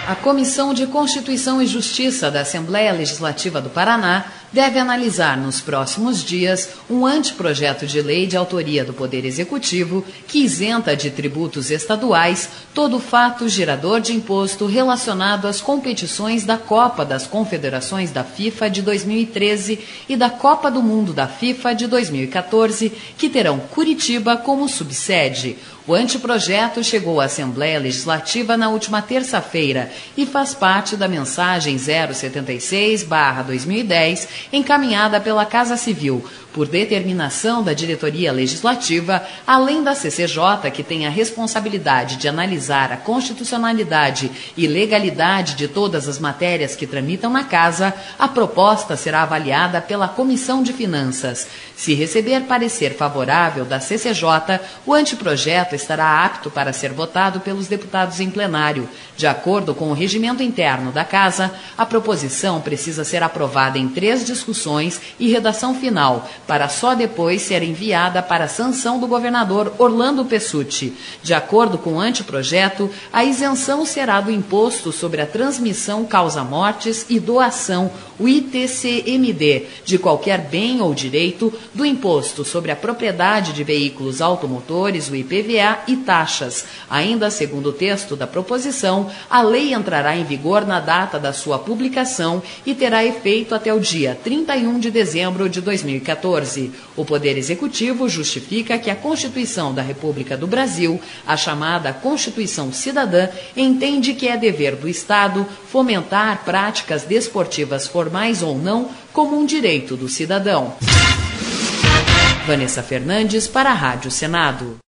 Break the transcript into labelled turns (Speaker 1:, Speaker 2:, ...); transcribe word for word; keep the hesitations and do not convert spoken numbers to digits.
Speaker 1: A Comissão de Constituição e Justiça da Assembleia Legislativa do Paraná deve analisar nos próximos dias um anteprojeto de lei de autoria do Poder Executivo que isenta de tributos estaduais todo fato gerador de imposto relacionado às competições da Copa das Confederações da FIFA de dois mil e treze e da Copa do Mundo da FIFA de dois mil e quatorze, que terão Curitiba como subsede. O anteprojeto chegou à Assembleia Legislativa na última terça-feira e faz parte da mensagem zero setenta e seis barra dois mil e dez, encaminhada pela Casa Civil, por determinação da Diretoria Legislativa, além da C C J, que tem a responsabilidade de analisar a constitucionalidade e legalidade de todas as matérias que tramitam na Casa. A proposta será avaliada pela Comissão de Finanças. Se receber parecer favorável da C C J, o anteprojeto estará apto para ser votado pelos deputados em plenário. De acordo com o regimento interno da Casa, a proposição precisa ser aprovada em três discussões e redação final, para só depois ser enviada para a sanção do governador Orlando Pessutti. De acordo com o anteprojeto, a isenção será do Imposto sobre a Transmissão Causa-Mortes e Doação, o I T C M D, de qualquer bem ou direito, do Imposto sobre a Propriedade de Veículos Automotores, o I P V A, e taxas. Ainda segundo o texto da proposição, a lei entrará em vigor na data da sua publicação e terá efeito até o dia trinta e um de dezembro de dois mil e quatorze. O Poder Executivo justifica que a Constituição da República do Brasil, a chamada Constituição Cidadã, entende que é dever do Estado fomentar práticas desportivas formais ou não como um direito do cidadão. Vanessa Fernandes para a Rádio Senado.